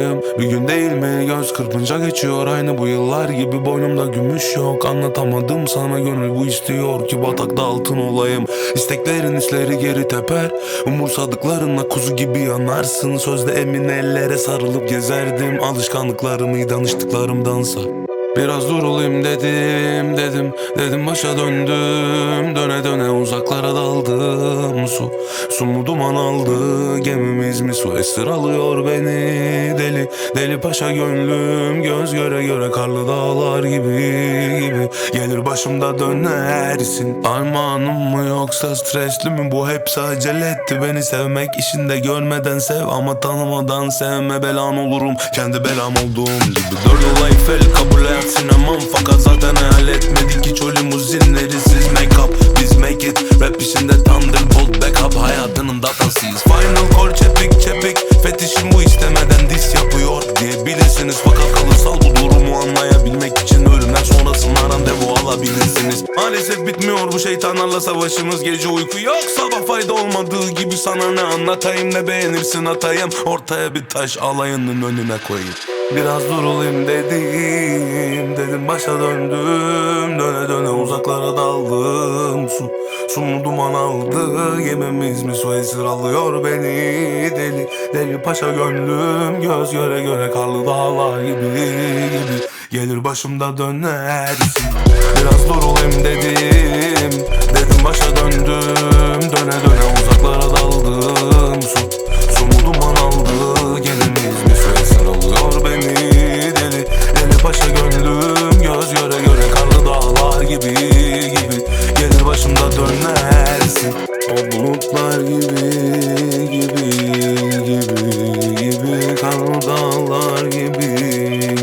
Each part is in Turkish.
olayım. Bir gün değil mi göz kırpınca geçiyor aynı bu yıllar gibi. Boynumda gümüş yok, anlatamadım sana, gönül bu istiyor ki batakta altın olayım. İsteklerin hisleri geri teper, umursadıklarınla kuzu gibi yanarsın. Sözde emin ellere sarılıp gezerdim, alışkanlıklarımı danıştıklarımdansa. Biraz durulayım dedim başa döndüm. Döne döne uzaklara daldım. Su mu duman aldı, gemimiz mi su esir alıyor beni. Deli paşa gönlüm, göz göre göre karlı dağlar gibi gelir başımda dönersin. Armağanım mı yoksa stresli mi bu, hepsi acele etti beni sevmek. İşinde görmeden sev ama tanımadan sevme, belan olurum kendi belam olduğum gibi. 4 yıl Eiffel kabul et sinemam, fakat zaten hayal etmedik hiç o limuzinlerisiz make up. Biz make it, rap işinde Thunderbolt backup, hayatının datasıyız. Final call çepik fetişim bu, istemeden dis yapıyor diyebilirsiniz. Fakat kalırsal bu durumu anlayabilmek için ölümden sonrasında randevu alabilirsiniz. Maalesef bitmiyor bu şeytanlarla savaşımız, gece uyku yok sabah fayda olmadığı gibi. Sana ne anlatayım, ne beğenirsin atayım, ortaya bir taş alayının önüne koyayım. Biraz durulayım dedim başa döndüm. Döne döne uzaklara daldım. Su mu duman aldı, gemimiz mi su esir alıyor beni. Deli paşa gönlüm, göz göre göre karlı dağlar gibi gelir başımda dönersin. Biraz durulayım dedim başa döndüm. Döne döne uzaklara daldım. Su mu duman aldı, gemimiz mi su esir alıyor beni. Deli paşa gönlüm, göz göre göre karlı dağlar gibi gelir başımda dönersin. O bulutlar gibi karlı dağlar gibi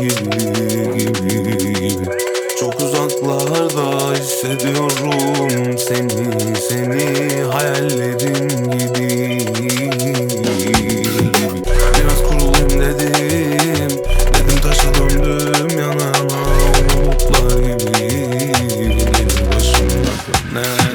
çok uzaklarda hissediyorum seni hayallerim gibi. Biraz kurulayım dedim taşa döndüm yana yana. Umutlar gibi gelir başımda döner.